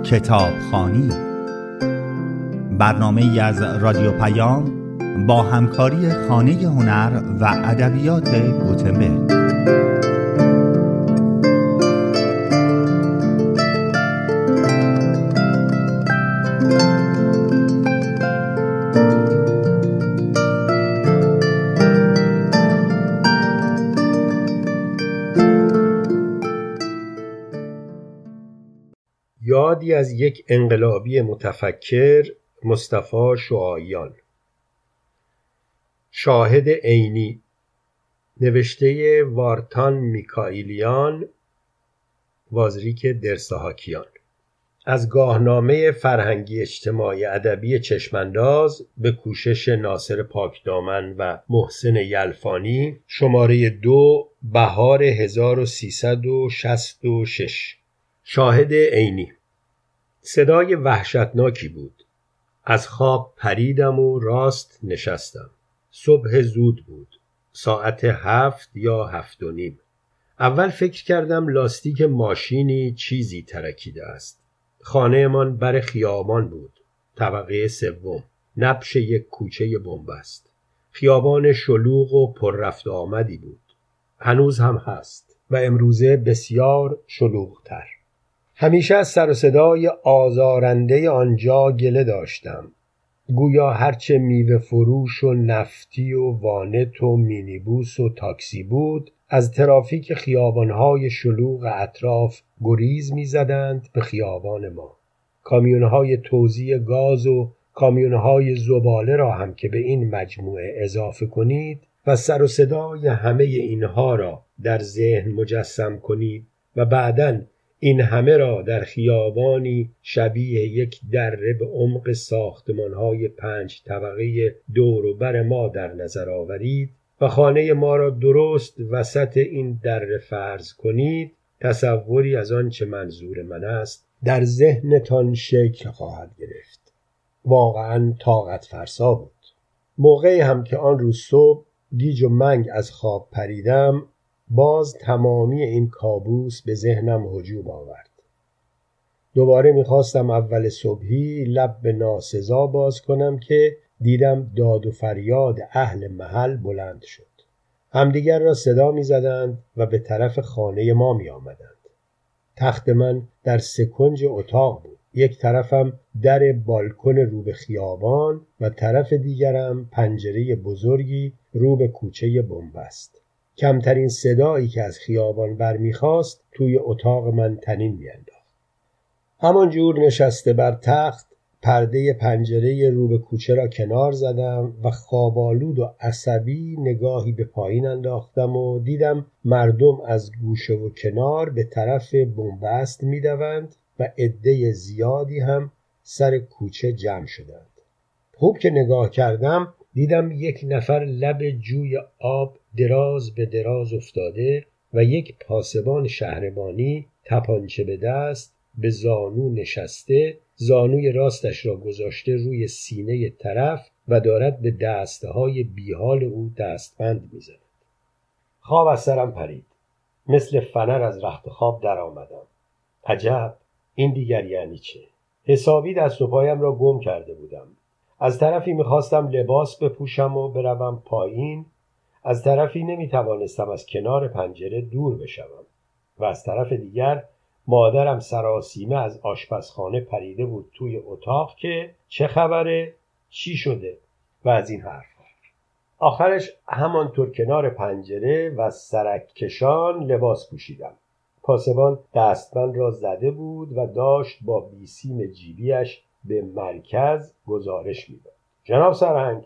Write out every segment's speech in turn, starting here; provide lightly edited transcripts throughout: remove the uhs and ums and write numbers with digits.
کتابخوانی، برنامه‌ای از رادیو پیام با همکاری خانه هنر و ادبیات گوتنبرگ. یادی از یک انقلابی متفکر، مصطفی شعاییان. شاهد عینی، نوشته وارتان میکائیلیان، وازریک درساهاکیان. از گاهنامه فرهنگی اجتماعی ادبی چشمانداز به کوشش ناصر پاکدامن و محسن یلفانی، شماره 2، بهار 1366. شاهد عینی. صدای وحشتناکی بود. از خواب پریدم و راست نشستم. صبح زود بود. ساعت 7 یا 7:30. اول فکر کردم لاستیک ماشینی چیزی ترکیده است. خانه‌مان بر خیابان بود. طبقه 3. نبش یک کوچه بنبست. خیابان شلوغ و پر رفت و آمدی بود. هنوز هم هست و امروزه بسیار شلوغ‌تر. همیشه از سر و صدای آزارنده آنجا گله داشتم. گویا هرچه میوه فروش و نفتی و وانت و مینیبوس و تاکسی بود، از ترافیک خیابان‌های شلوغ اطراف گریز می‌زدند به خیابان ما. کامیون‌های توزیع گاز و کامیون‌های زباله را هم که به این مجموعه اضافه کنید و سر و صدای همه اینها را در ذهن مجسم کنید و بعداً این همه را در خیابانی شبیه یک دره به عمق ساختمان‌های 5 طبقه دور و بر ما در نظر آورید و خانه ما را درست وسط این دره فرض کنید، تصوری از آن چه منظور من است در ذهنتان شکل خواهد گرفت. واقعاً طاقت فرسا بود. موقعی هم که آن روز صبح گیج و منگ از خواب پریدم، باز تمامی این کابوس به ذهنم هجوم آورد. دوباره می‌خواستم اول صبحی لب به ناسزا باز کنم که دیدم داد و فریاد اهل محل بلند شد. همدیگر را صدا می‌زدند و به طرف خانه ما می‌آمدند. تخت من در 3 کنج اتاق بود. یک طرفم در بالکن رو به خیابان و طرف دیگرم پنجره بزرگی رو به کوچه بنبست. کمترین صدایی که از خیابان برمیخواست توی اتاق من طنین میانداخت. همان جور نشسته بر تخت پرده پنجره رو به کوچه را کنار زدم و خوابالود و عصبی نگاهی به پایین انداختم و دیدم مردم از گوشه و کنار به طرف بنبست میدوند و عده زیادی هم سر کوچه جمع شدند. خوب که نگاه کردم دیدم یک نفر لب جوی آب دراز به دراز افتاده و یک پاسبان شهربانی تپانچه به دست به زانو نشسته، زانوی راستش را گذاشته روی سینه طرف و دارد به دستهای بیحال او دستبند می‌زند. خواب از سرم پرید. مثل فنر از رخت خواب در آمدم. عجب، این دیگر یعنی چه؟ حسابی دست و پایم را گم کرده بودم. از طرفی می‌خواستم لباس بپوشم و بروم پایین، از طرفی نمی‌توانستم از کنار پنجره دور بشوم و از طرف دیگر مادرم سراسیمه از آشپزخانه پریده بود توی اتاق که چه خبره؟ چی شده؟ و از این حرفا. آخرش همانطور کنار پنجره و سرک کشان لباس پوشیدم. پاسبان دستبند را زده بود و داشت با بیسیم جیبیش به مرکز گزارش میداد. جناب سرهنگ،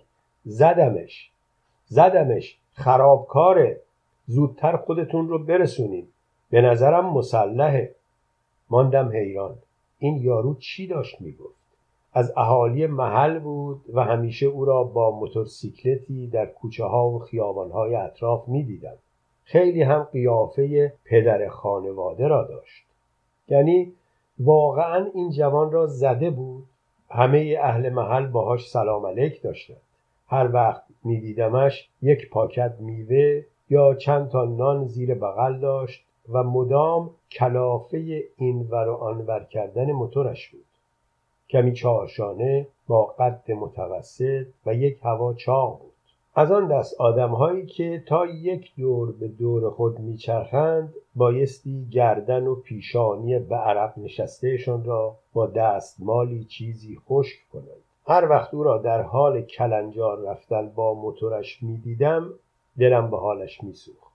زدمش، خرابکاره، زودتر خودتون رو برسونین، به نظرم مسلحه. ماندم حیران، این یارو چی داشت میگفت؟ از اهالی محل بود و همیشه او را با موتورسیکلتی در کوچه ها و خیابان های اطراف میدیدم. خیلی هم قیافه پدر خانواده را داشت. یعنی واقعا این جوان را زده بود. همه اهل محل باهاش سلام علیک داشتند. هر وقت میدیدمش یک پاکت میوه یا چند تا نان زیر بغل داشت و مدام کلافه اینور و آنور کردن موتورش بود. کمی چهارشانه با قد متوسط و یک هوا چاق بود. از آن دست آدم‌هایی که تا یک دور به دور خود میچرخند بایستی گردن و پیشانی به عرق نشستهشان را با دستمالی چیزی خشک کنند. هر وقت او را در حال کلنجار رفتن با موتورش میدیدم دلم به حالش میسوخت.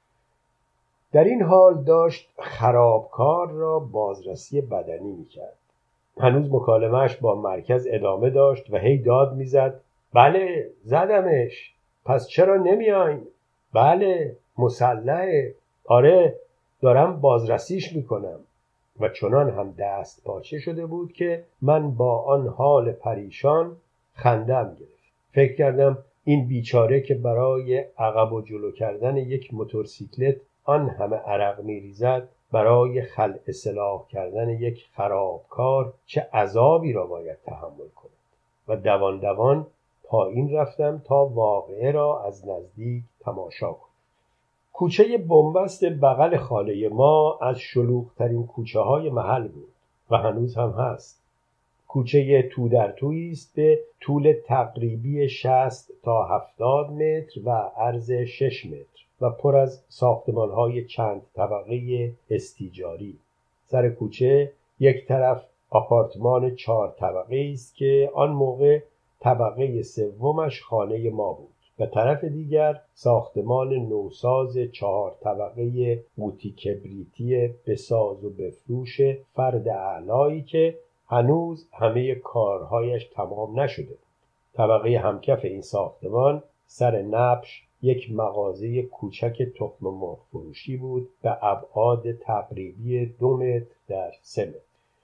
در این حال داشت خرابکار را بازرسی بدنی میکرد. هنوز مکالمه‌اش با مرکز ادامه داشت و هی داد میزد: بله زدمش، پس چرا نمیاین؟ بله مسلحه، آره دارم بازرسیش میکنم. و چنان هم دست پاچه شده بود که من با آن حال پریشان خندم گرفت. فکر کردم این بیچاره که برای عقب و جلو کردن یک موتورسیکلت آن همه عرق میریزد، برای خلع اصلاح کردن یک خرابکار چه عذابی را باید تحمل کند. و دوان دوان پایین رفتم تا واقعه را از نزدیک تماشا کنم. کوچه بنبست بغل خانه ما از شلوغ‌ترین کوچه‌های محل بود و هنوز هم هست. کوچه تو در تویی است به طول تقریبی 60 تا 70 متر و عرض 6 متر و پر از ساختمان‌های چند طبقه استیجاری. سر کوچه یک طرف آپارتمان 4 طبقه است که آن موقع طبقه سومش خانه ما بود و طرف دیگر ساختمان نوساز 4 طبقه قوطی کبریتی بساز و بفروش فرد اعلایی که هنوز همه کارهایش تمام نشده بود. طبقه همکف این ساختمان سر نبش یک مغازه کوچک تخم مرغ فروشی بود به ابعاد تقریبی 2 متر در 3 متر.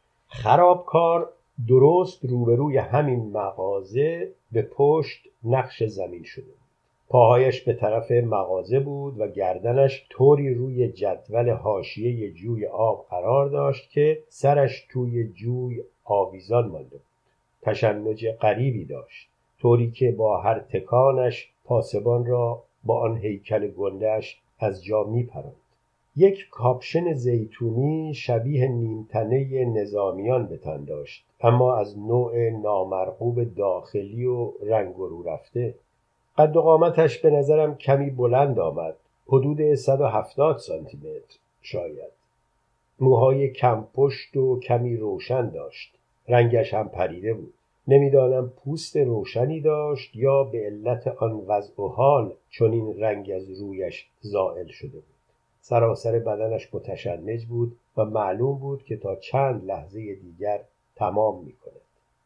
خرابکار درست روبروی همین مغازه به پشت نقش زمین شده بود. پاهایش به طرف مغازه بود و گردنش طوری روی جدول حاشیه جوی آب قرار داشت که سرش توی جوی آویزان مانده بود. تشنج غریبی داشت، طوری که با هر تکانش پاسبان را با آن هیکل گنده‌اش از جا میپراند. یک کاپشن زیتونی شبیه نیمتنه نظامیان به تن داشت، اما از نوع نامرغوب داخلی و رنگ و رو رفته. قد و قامتش به نظرم کمی بلند آمد، حدود 170 سانتی متر شاید. موهای کم پشت و کمی روشن داشت، رنگش هم پریده بود. نمیدانم پوست روشنی داشت یا به علت آن وضع و حال چون این رنگ از رویش زائل شده بود. سراسر بدنش متشنج بود و معلوم بود که تا چند لحظه دیگر تمام می‌کند.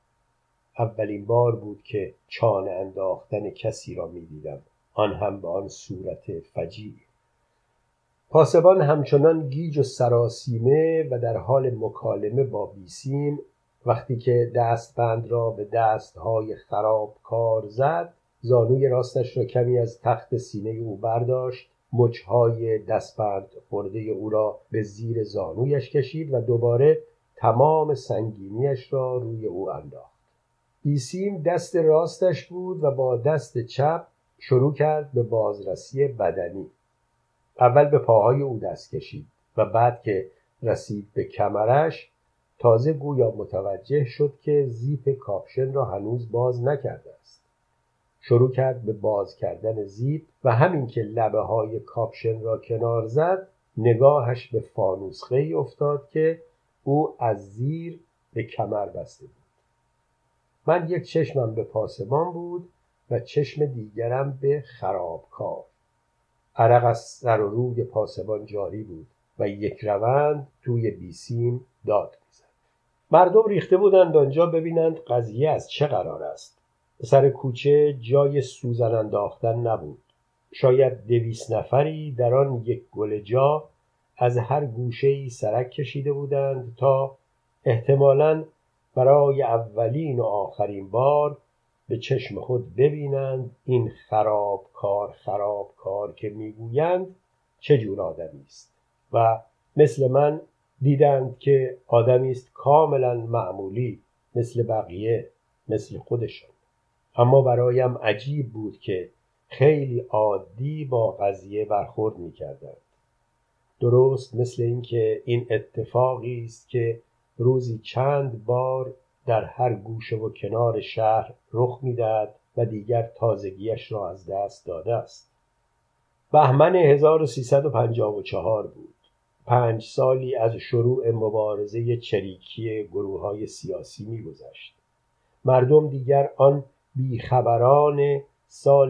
اولین بار بود که چانه انداختن کسی را می‌دیدم، آن هم به آن صورت فجیع. پاسبان همچنان گیج و سراسیمه و در حال مکالمه با بیسیم، وقتی که دستبند را به دستهای خرابکار زد، زانوی راستش را کمی از تخت سینه او برداشت، مچهای دستبند خورده او را به زیر زانویش کشید و دوباره تمام سنگینیش را روی او انداخت. بیسیم دست راستش بود و با دست چپ شروع کرد به بازرسی بدنی. اول به پاهای او دست کشید و بعد که رسید به کمرش تازه گویا متوجه شد که زیپ کاپشن را هنوز باز نکرده است. شروع کرد به باز کردن زیپ و همین که لبه های کاپشن را کنار زد نگاهش به فانوسخه‌ای افتاد که او از زیر به کمر بسته بود. من یک چشمم به پاسبان بود و چشم دیگرم به خرابکار. عرق از سر و روی پاسبان جاری بود و یک روند توی بیسیم داد می‌زد. مردم ریخته بودند آنجا ببینند قضیه از چه قرار است. سر کوچه جای سوزن انداختن نبود. شاید 200 نفری در آن یک گل جا از هر گوشه‌ای سرک کشیده بودند تا احتمالاً برای اولین و آخرین بار به چشم خود ببینند این خرابکار که میگویند چه جور آدمی است و مثل من دیدند که آدمی است کاملا معمولی، مثل بقیه، مثل خودشان. اما برایم عجیب بود که خیلی عادی با قضیه برخورد می‌کردند. درست مثل اینکه این اتفاقی است که روزی چند بار در هر گوشه و کنار شهر رخ می‌دهد و دیگر تازگیش را از دست داده است. بهمن 1354 بود. 5 سالی از شروع مبارزه چریکی گروه‌های سیاسی می‌گذشت. مردم دیگر آن بیخبران سال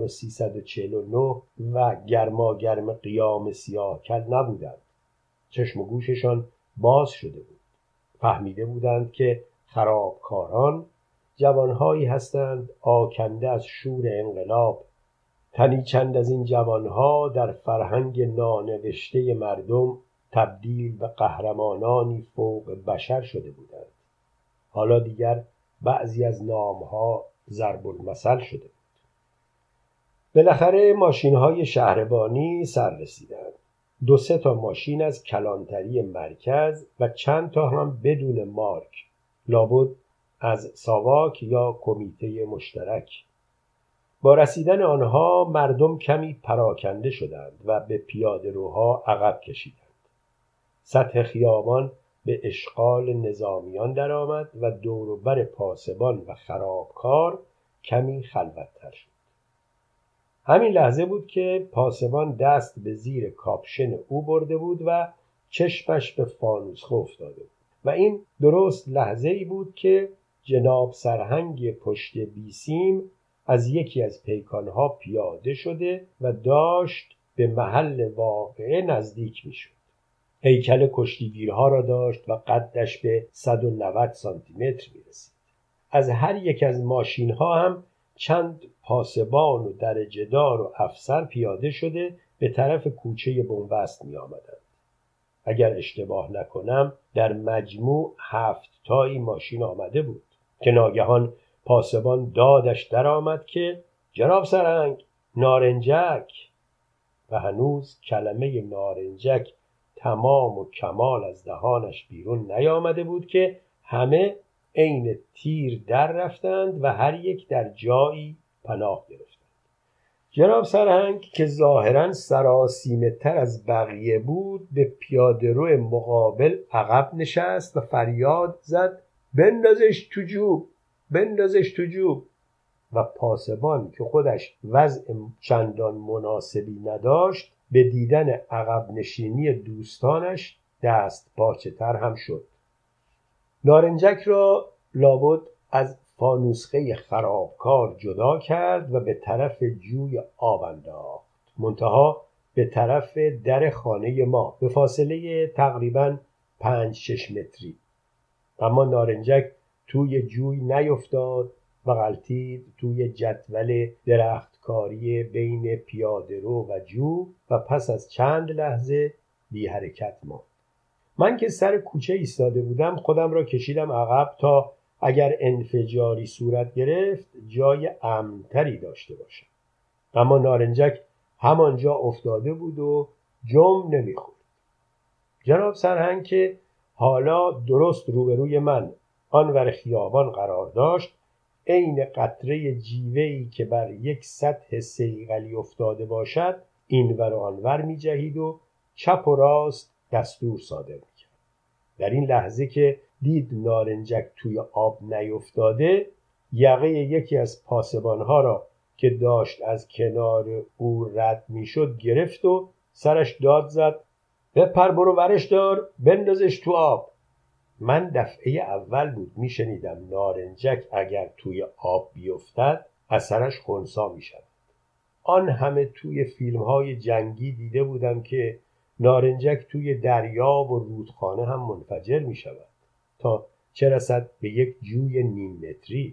1349 و گرماگرم قیام سیاهکل نبودند. چشم و گوششان باز شده بود. فهمیده بودند که خرابکاران جوانهایی هستند آکنده از شور انقلاب. تنی چند از این جوانها در فرهنگ نانوشته مردم تبدیل به قهرمانانی فوق بشر شده بودند. حالا دیگر بعضی از نامها ضرب المثل شده بود. بالاخره ماشین‌های شهربانی سر رسیدند. 2-3 تا ماشین از کلانتری مرکز و چند تا هم بدون مارک، لابد از ساواک یا کمیته مشترک. با رسیدن آنها مردم کمی پراکنده شدند و به پیاده‌روها عقب کشیدند. سطح خیابان به اشغال نظامیان درآمد و دور و بر پاسبان و خرابکار کمی خلوت‌تر شد. همین لحظه بود که پاسبان دست به زیر کاپشن او برده بود و چشمش به فانوس‌ها افتاده بود و این درست لحظه‌ای بود که جناب سرهنگ پشت بیسیم از یکی از پیکانها پیاده شده و داشت به محل واقعه نزدیک می‌شد. هیکل کشتیگیرها را داشت و قدش به 190 سانتی متر می‌رسید. از هر یک از ماشین‌ها هم چند پاسبان و درجه‌دار و افسر پیاده شده به طرف کوچه بنبست می‌آمدند. اگر اشتباه نکنم در مجموع 7 تایی ماشین آمده بود که ناگهان پاسبان دادش در آمد که جناب سرهنگ، نارنجک. و هنوز کلمه نارنجک تمام و کمال از دهانش بیرون نیامده بود که همه عین تیر در رفتند و هر یک در جایی پناه گرفتند. جناب سرهنگ که ظاهراً سراسیمه تر از بقیه بود به پیاده‌رو مقابل عقب نشست و فریاد زد بندازش تو جوب، بندازش تو جوب. و پاسبان که خودش وضع چندان مناسبی نداشت به دیدن عقب نشینی دوستانش دست پاچه تر هم شد. نارنجک را لابد از فانوسخه خرابکار جدا کرد و به طرف جوی آب انداخت، منتها به طرف در خانه ما به فاصله تقریباً 5-6 متری. اما نارنجک توی جوی نیفتاد و غلتید توی جدول درختکاری بین پیاده‌رو و جو و پس از چند لحظه بی حرکت ماند. من که سر کوچه ایستاده بودم خودم را کشیدم عقب تا اگر انفجاری صورت گرفت جای امن‌تری داشته باشم. اما نارنجک همانجا افتاده بود و جم نمیخورد. جناب سرهنگ که حالا درست روبروی من آنور خیابان قرار داشت، عین قطره جیوه‌ای که بر یک سطح صیقلی افتاده باشد اینور و آنور می جهید و چپ و راست دستور صادر می کرد. در این لحظه که دید نارنجک توی آب نیفتاده، یقه یکی از پاسبانها را که داشت از کنار او رد می شد گرفت و سرش داد زد بپر برو ورش دار بندازش تو آب. من دفعه اول بود می شنیدم نارنجک اگر توی آب بیفتد اثرش خنثی می شود. آن همه توی فیلم‌های جنگی دیده بودم که نارنجک توی دریا و رودخانه هم منفجر می شود تا چه رسد به یک جوی نیم متری.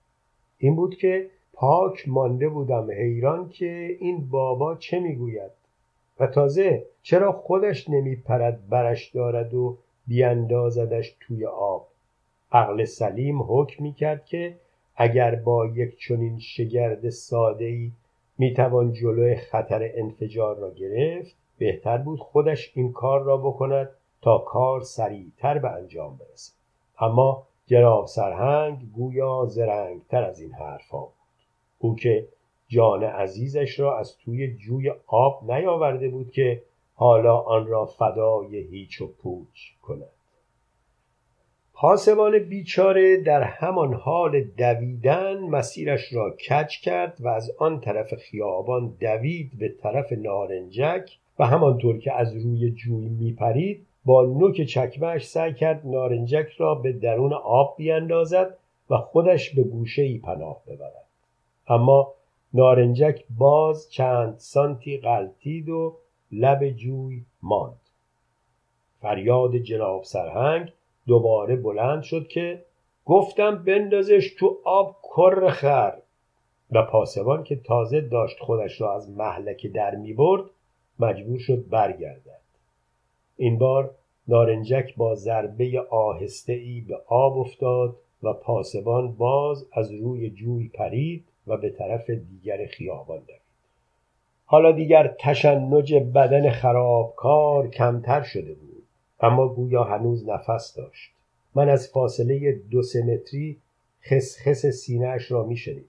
این بود که پاک مانده بودم حیران که این بابا چه می گوید و تازه چرا خودش نمی پرد برش دارد و بیاندازدش توی آب. عقل سلیم حکم می کرد که اگر با یک چنین شگرد ساده‌ای می توان جلوی خطر انفجار را گرفت، بهتر بود خودش این کار را بکند تا کار سریعتر به انجام برسد. اما جناب سرهنگ گویا زرنگتر از این حرفا بود. او که جان عزیزش را از توی جوی آب نیاورده بود که حالا آن را فدای هیچ و پوچ کند. پاسبان بیچاره در همان حال دویدن مسیرش را کج کرد و از آن طرف خیابان دوید به طرف نارنجک و همانطور که از روی جوی میپرید با نوک چکمه‌اش سعی کرد نارنجک را به درون آب بیاندازد و خودش به گوشه‌ای پناه ببرد. اما نارنجک باز چند سانتی غلتید و لب جوی ماند. فریاد جناب سرهنگ دوباره بلند شد که گفتم بندازش تو آب کر خر. و پاسبان که تازه داشت خودش را از مهلکه در می برد مجبور شد برگردد. این بار نارنجک با ضربه آهسته‌ای به آب افتاد و پاسبان باز از روی جوی پرید و به طرف دیگر خیابان دوید. حالا دیگر تشنج بدن خرابکار کمتر شده بود، اما گویا هنوز نفس داشت. من از فاصله 2-3 متری خسخس سینه‌اش را می شنیدم.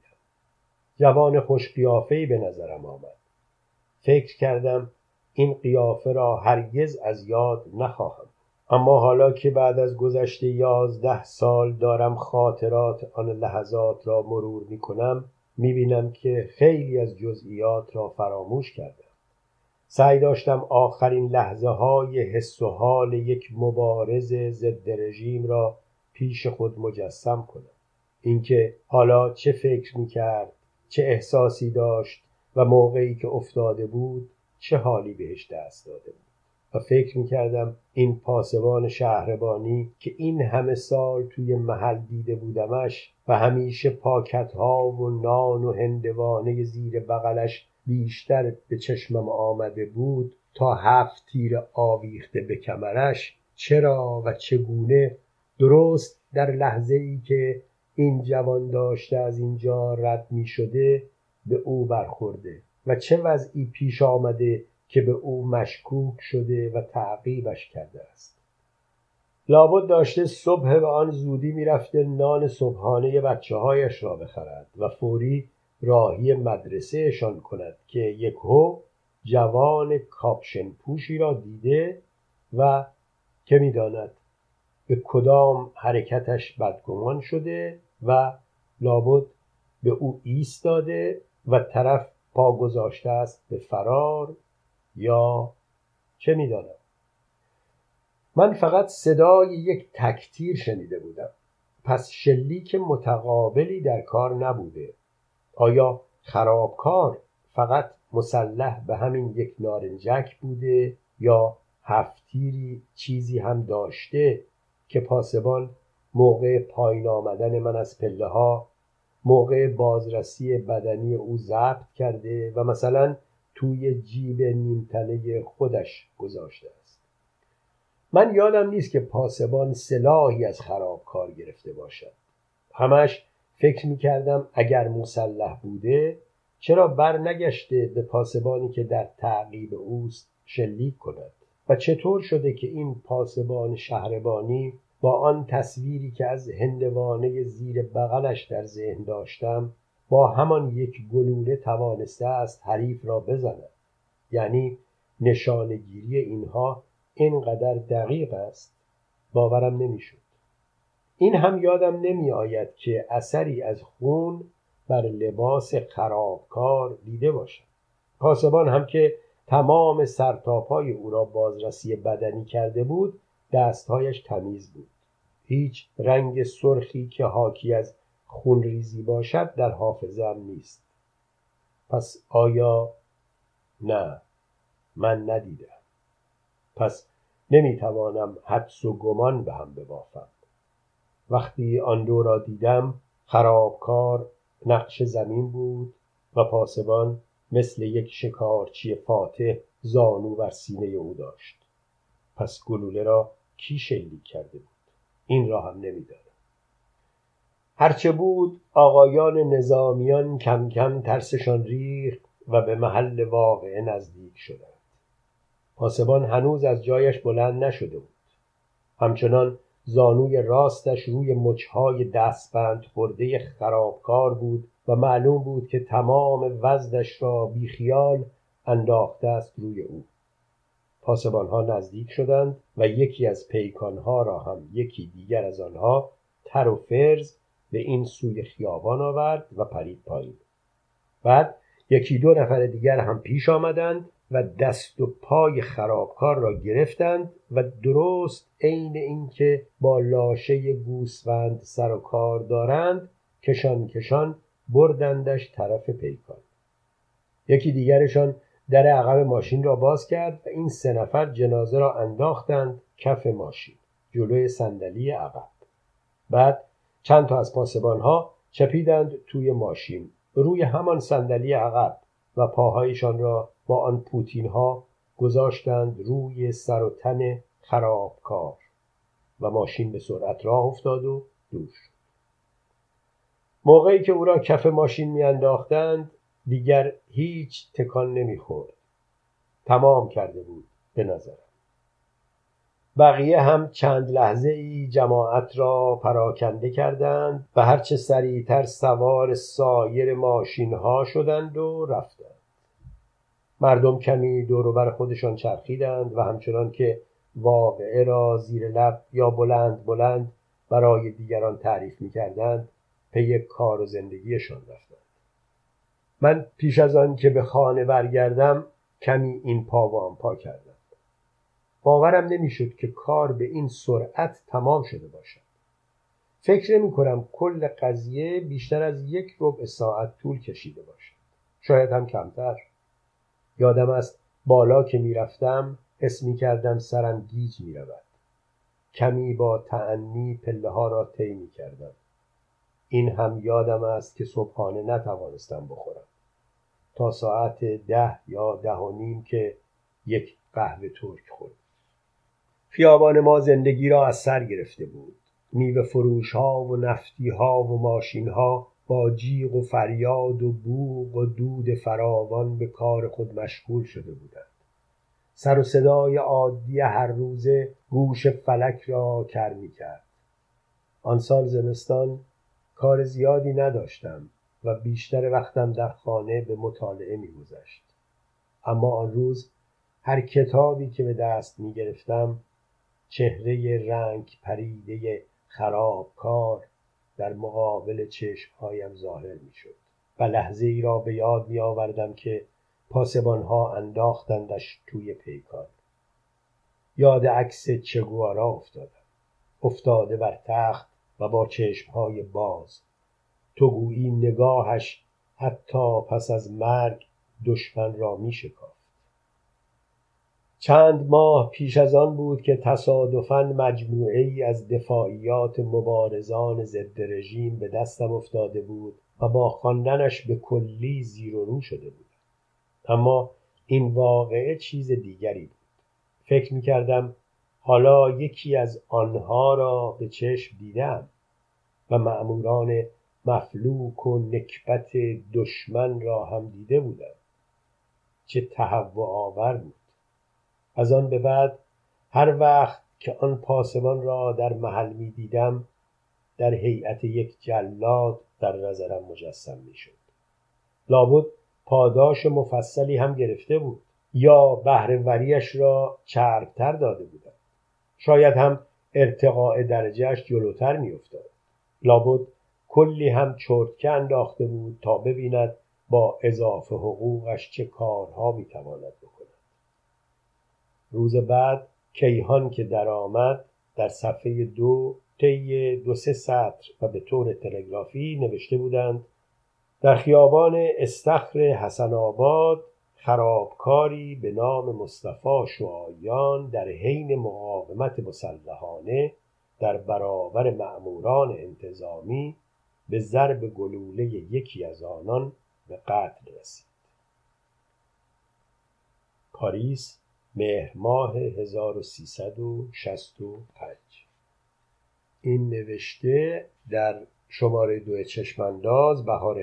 جوان خوش قیافه‌ای به نظرم آمد. فکر کردم این قیافه را هرگز از یاد نخواهم. اما حالا که بعد از گذشته 11 سال دارم خاطرات آن لحظات را مرور می کنم، می بینم که خیلی از جزئیات را فراموش کردم. سعی داشتم آخرین لحظه های حس و حال یک مبارز ضد رژیم را پیش خود مجسم کنم. اینکه حالا چه فکر می کرد، چه احساسی داشت و موقعی که افتاده بود چه حالی بهش دست داده بود. و فکر می کردم این پاسبان شهربانی که این همه سال توی محل دیده بودمش و همیشه پاکت ها و نان و هندوانه زیر بغلش بیشتر به چشمم آمده بود تا 7 تیر آویخته به کمرش، چرا و چگونه درست در لحظه ای که این جوان داشته از اینجا رد می شده به او برخورده و چه وضعی پیش آمده که به او مشکوک شده و تعقیبش کرده است. لابد داشته صبح به آن زودی می رفته نان صبحانه بچه هایش را بخرد و فوری راهی مدرسه شان کند که یکهو جوان کاپشن پوشی را دیده و که می داند به کدام حرکتش بدگمان شده و لابد به او ایستاده و طرف پا گذاشته است به فرار یا چه می دانم. من فقط صدای یک تکتیر شنیده بودم. پس شلیک متقابلی در کار نبوده. آیا خرابکار فقط مسلح به همین یک نارنجک بوده یا 7 تیری چیزی هم داشته که پاسبان موقع پایین آمدن من از پله ها موقع بازرسی بدنی او ضبط کرده و مثلا توی جیب نیمتنه خودش گذاشته است. من یادم نیست که پاسبان سلاحی از خرابکار گرفته باشد. همش فکر می‌کردم اگر مسلح بوده چرا بر نگشته به پاسبانی که در تعقیب اوست شلیک کند و چطور شده که این پاسبان شهربانی با آن تصویری که از هندوانه زیر بغلش در ذهن داشتم با همان یک گلوله توانسته است حریف را بزند. یعنی نشانگیری اینها اینقدر دقیق است باورم نمیشد. این هم یادم نمی آید که اثری از خون بر لباس خرابکار دیده باشم. پاسبان هم که تمام سرتاپای او را بازرسی بدنی کرده بود دستهایش تمیز بود. هیچ رنگ سرخی که حاکی از خونریزی باشد در حافظه‌ام نیست. پس آیا نه من ندیدم. پس نمیتوانم حدس و گمان به هم ببافم. وقتی آن دو را دیدم خرابکار نقش زمین بود و پاسبان مثل یک شکارچی فاتح زانو بر سینه او داشت. پس گلوله را کی شلیک کرده بود؟ این را هم نمیدانم. هرچه بود آقایان نظامیان کم کم ترسشان ریخت و به محل واقعه نزدیک شدند. پاسبان هنوز از جایش بلند نشده بود. همچنان زانوی راستش روی مچهای دستبند خورده خرابکار بود و معلوم بود که تمام وزنش را بیخیال انداخته است روی او. پاسبانها نزدیک شدند و یکی از پیکانها را هم یکی دیگر از آنها تر و فرز به این سوی خیابان آورد و پرید پایین. بعد یکی دو نفر دیگر هم پیش آمدند و دست و پای خرابکار را گرفتند و درست عین اینکه با لاشه گوسفند سر و کار دارند کشان کشان بردندش طرف پیکان. یکی دیگرشان در عقب ماشین را باز کرد و این 3 نفر جنازه را انداختند کف ماشین جلوی صندلی عقب. بعد چند تا از پاسبانها چپیدند توی ماشین روی همان صندلی عقب و پاهایشان را با آن پوتینها گذاشتند روی سر و تن خرابکار و ماشین به سرعت راه افتاد و دور شد. موقعی که او را کف ماشین میانداختند دیگر هیچ تکان نمیخورد. تمام کرده بود به نظرم. بقیه هم چند لحظه ای جماعت را پراکنده کردند و هرچه سریعتر سوار سایر ماشین ها شدند و رفتند. مردم کمی دور و بر خودشان چرخیدند و همچنان که واقعه را زیر لب یا بلند بلند برای دیگران تعریف می کردند پی کار و زندگیشان رفتند. من پیش از آن که به خانه برگردم کمی این پا و آن پا کردم. باورم نمیشد که کار به این سرعت تمام شده باشد. فکر نمی کنم کل قضیه بیشتر از 1/4 ساعت طول کشیده باشد. شاید هم کمتر. یادم است بالا که می رفتم حس می کردم سرم گیج می رود. کمی با تأنی پله ها را طی می کردم. این هم یادم است که صبحانه نتوانستم بخورم. تا ساعت 10 یا 10:30 که یک قهوه ترک خوردم. خیابان ما زندگی را از سر گرفته بود. میوه فروش ها و نفتی ها و ماشین ها با جیغ و فریاد و بوق و دود فراوان به کار خود مشغول شده بودند. سر و صدای عادی هر روزه گوش فلک را کر می کرد. آن سال زمستان کار زیادی نداشتم و بیشتر وقتم در خانه به مطالعه می گذشت. اما آن روز هر کتابی که به دست می گرفتم چهره رنگ پریده خرابکار در مقابل چشمهایم ظاهر می شد و لحظه ای را به یاد می آوردم که پاسبانها انداختندش توی پیکان. یاد عکس چگوارا افتاده بر تخت و با چشمهای باز. تو گویی نگاهش حتی پس از مرگ دشمن را می شکافت. چند ماه پیش از آن بود که تصادفاً مجموعه‌ای از دفاعیات مبارزان ضد رژیم به دستم افتاده بود و با خواندنش به کلی زیر و رو شده بود. اما این واقعه چیز دیگری بود. فکر می‌کردم حالا یکی از آنها را به چشم دیدم و مأموران مفلوک و نکبت دشمن را هم دیده بودم. چه تهوع آور بود. از آن به بعد هر وقت که آن پاسبان را در محل می دیدم در هیئت یک جلاد در نظرم مجسم می شد. لابد پاداش مفصلی هم گرفته بود یا بهره‌وریش را چربتر داده بودند. شاید هم ارتقاء درجهش جلوتر می افتاد. لابد کلی هم چرتکه انداخته بود تا ببیند با اضافه حقوقش چه کارها می تواند بکند. روز بعد کیهان که در آمد در صفحه 2 طی 2-3 سطر و به طور تلگرافی نوشته بودند در خیابان استخر حسن آباد خرابکاری به نام مصطفی شعایان در حین مقاومت مسلحانه در برابر مأموران انتظامی به ضرب گلوله یکی از آنان به قتل رسید. پاریس، مهر ماه 1365. این نوشته در شماره 2 چشمانداز بهار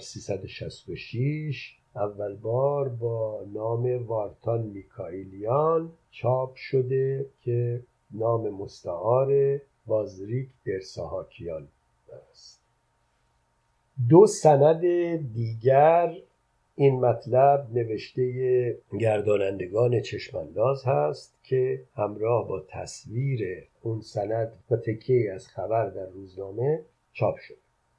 1366 اول بار با نام وارتان میکائیلیان چاپ شده که نام مستعار بازریک درساهاکیان است. 2 سند دیگر این مطلب نوشته گردانندگان چشمانداز هست که همراه با تصویر اون سند و تکیه از خبر در روزنامه چاپ شد.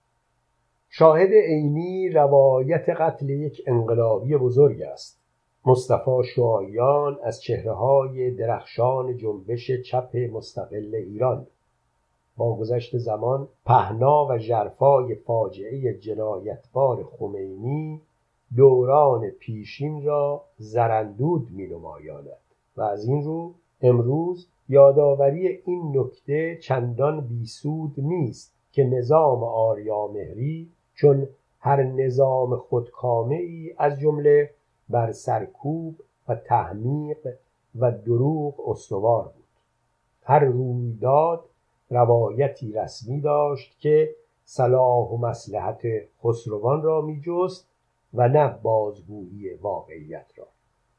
شاهد عینی روایت قتل یک انقلابی بزرگ است. مصطفی شعایان از چهره‌های درخشان جنبش چپ مستقل ایران. با گذشت زمان پهنا و ژرفای فاجعه جنایتبار خمینی دوران پیشین را زرندود می‌نمایاند و از این رو امروز یادآوری این نکته چندان بیسود نیست که نظام آریامهری چون هر نظام خودکامه‌ای از جمله بر سرکوب و تحمیق و دروغ استوار بود. هر رویداد روایتی رسمی داشت که صلاح و مصلحت خسروان را می‌جست و نه بازگویی واقعیت را.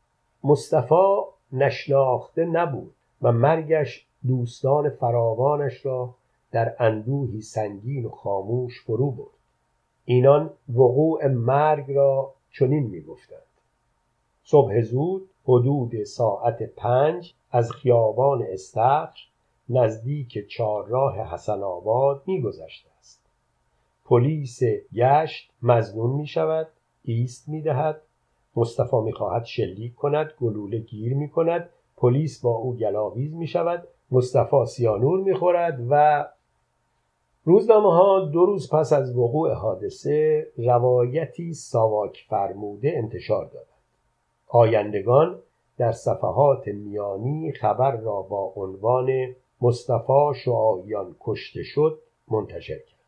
مصطفی نشناخته نبود و مرگش دوستان فراوانش را در اندوهی سنگین و خاموش فرو برد. اینان وقوع مرگ را چنین می‌گفتند: صبح زود حدود ساعت 5 از خیابان استخر نزدیک چهارراه حسن آباد می‌گذشته است. پلیس گشت مظنون می‌شود، ایست می‌دهد. مصطفی می‌خواهد شلیک کند، گلوله گیر می‌کند. پلیس با او گلاویز می‌شود. مصطفی سیانور می‌خورد و روزنامه‌ها 2 روز پس از وقوع حادثه روایتی ساواک فرموده انتشار دادند. آیندگان در صفحات میانی خبر را با عنوان مصطفی شعایان کشته شد منتشر کرد.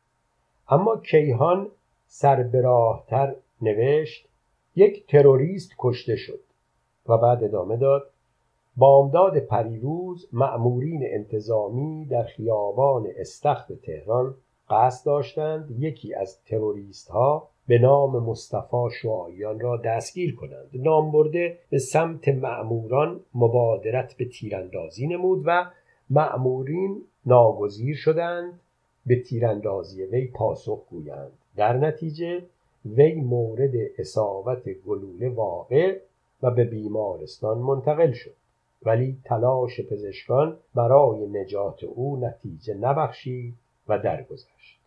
اما کیهان سربراه‌تر نوشت یک تروریست کشته شد و بعد ادامه داد: بامداد پریروز مأمورین انتظامی در خیابان استخر تهران قصد داشتند یکی از تروریست‌ها به نام مصطفی شعایان را دستگیر کنند. نامبرده به سمت مأموران مبادرت به تیراندازی نمود و مأمورین ناگزیر شدند به تیراندازی وی پاسخ گویند. در نتیجه وی مورد اصابت گلوله واقع و به بیمارستان منتقل شد، ولی تلاش پزشکان برای نجات او نتیجه نبخشید و درگذشت.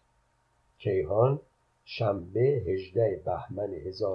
کیهان شنبه 18 بهمن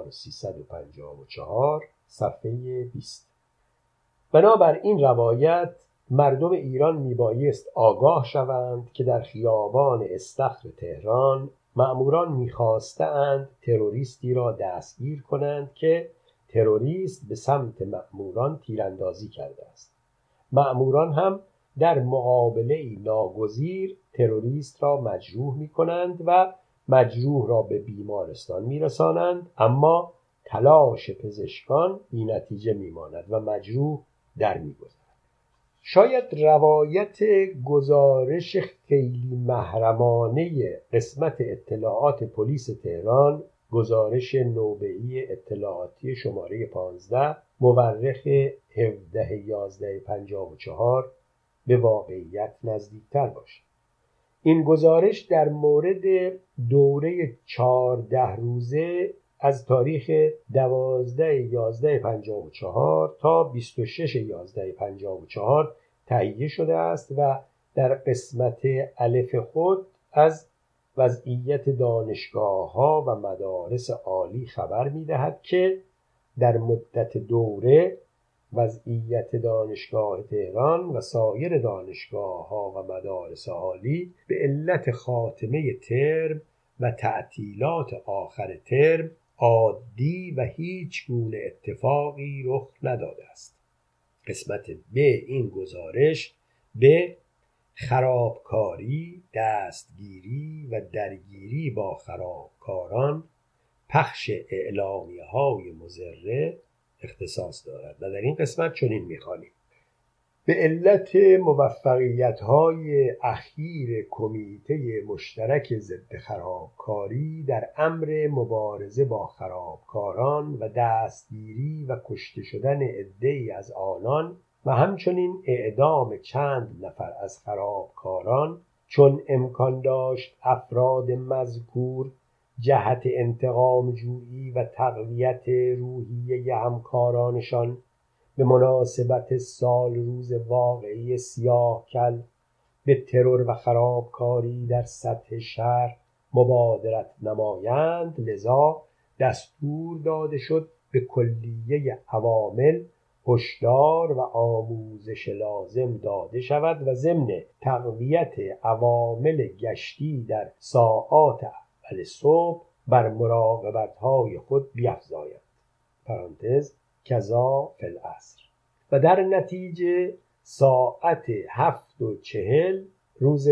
1354 صفحه 20. بنابر این روایت مردم ایران میبایست آگاه شوند که در خیابان استخر تهران مأموران میخواستند تروریستی را دستگیر کنند که تروریست به سمت مأموران تیراندازی کرده است. مأموران هم در مقابله ناگزیر تروریست را مجروح می‌کنند و مجروح را به بیمارستان می‌رسانند، اما تلاش پزشکان بی‌نتیجه می‌ماند و مجروح در می‌گذرد. شاید روایت گزارش خیلی محرمانه قسمت اطلاعات پلیس تهران، گزارش نوبه‌ای اطلاعاتی شماره 15 مورخ 17/11/54 به واقعیت نزدیکتر باشد. این گزارش در مورد دوره 14 روزه از تاریخ 12/11/54 تا 26/11/54 تهیه شده است و در قسمت الف خود از وضعیت دانشگاه‌ها و مدارس عالی خبر می‌دهد که در مدت دوره وضعیت دانشگاه تهران و سایر دانشگاه‌ها و مدارس عالی به علت خاتمه ترم و تعطیلات آخر ترم عادی و هیچ گونه اتفاقی رخ نداده است. قسمت ب این گزارش به خرابکاری، دستگیری و درگیری با خرابکاران، پخش اعلامیه‌های مضره اختصاص دارد و در این قسمت چنین می‌خوانیم: به علت موفقیت‌های اخیر کمیته مشترک ضد خرابکاری در امر مبارزه با خرابکاران و دستگیری و کشته شدن عده‌ای از آنان و همچنین اعدام چند نفر از خرابکاران، چون امکان داشت افراد مذکور جهت انتقام جویی و تقویت روحیه همکارانشان به مناسبت سال روز واقعی سیاهکل به ترور و خرابکاری در سطح شهر مبادرت نمایند. لذا دستور داده شد به کلیه عوامل هشدار و آموزش لازم داده شود و ضمن تقویت عوامل گشتی در ساعات اول صبح بر مراقبت‌های خود بیفزایند. پرانتز کذا فی العصر. و در نتیجه ساعت 7:40 روز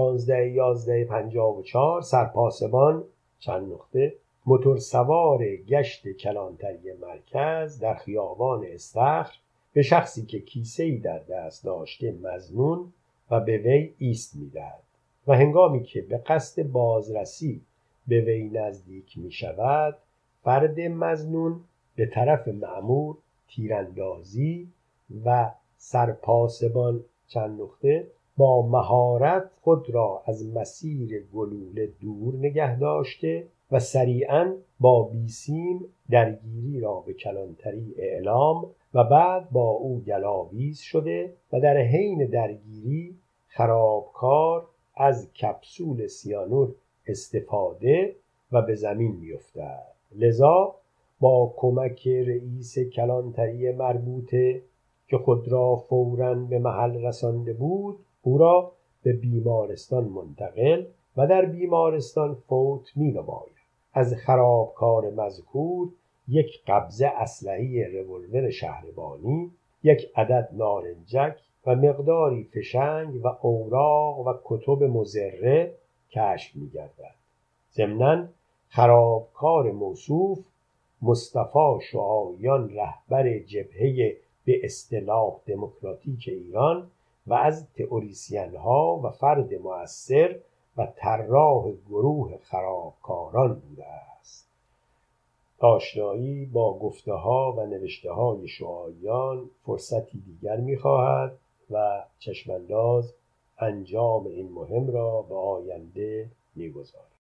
16/11/54 سرپاسبان موتورسوار گشت کلانتری مرکز در خیابان استخر به شخصی که کیسه‌ای در دست داشته مظنون و به وی ایست می‌دهد و هنگامی که به قصد بازرسی به وی نزدیک می‌شود، فرد مظنون به طرف مأمور تیراندازی و سرپاسبان با مهارت خود را از مسیر گلوله دور نگه داشته و سریعاً با بیسیم درگیری را به کلانتری اعلام و بعد با او گلاویز شده و در حین درگیری خرابکار از کپسول سیانور استفاده و به زمین می‌افتد. لذا با کمک رئیس کلانتری مربوطه که خود را فوراً به محل رسانده بود، او را به بیمارستان منتقل و در بیمارستان فوت می‌نماید. از خرابکار مذکور یک قبضه اسلحه رولور شهربانی، یک عدد نارنجک و مقداری فشنگ و اوراق و کتب مضره کشف می‌گردد. ضمناً خرابکار موصوف مصطفی شعایان رهبر جبهه به اصطلاح دموکراتیک ایران و از تئوریسین‌ها و فرد مؤثر و طراح گروه خرابکاران بوده است. آشنایی با گفته‌ها و نوشته‌های شعایان فرصتی دیگر می‌خواهد و چشمانداز انجام این مهم را به آینده می‌گذارد.